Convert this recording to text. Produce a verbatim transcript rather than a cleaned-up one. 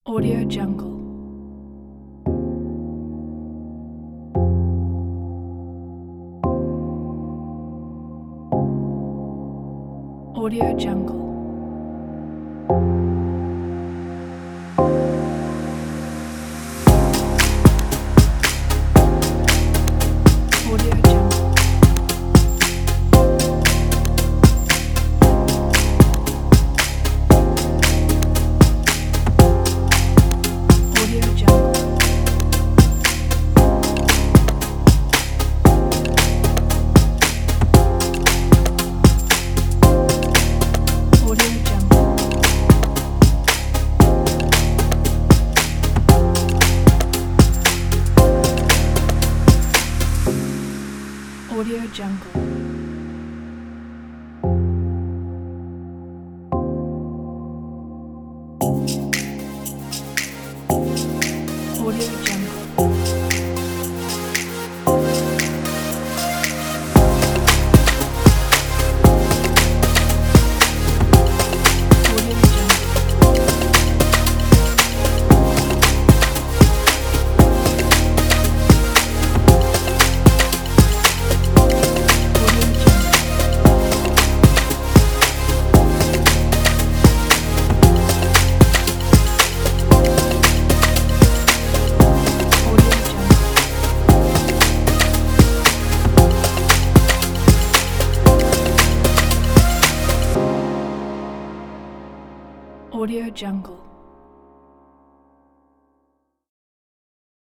Audio Jungle. Audio Jungle. Audio Jungle. Audio Jungle. Audio Jungle. Audio Jungle. Audio Jungle. Audio Jungle. Audio Jungle. Audio Jungle.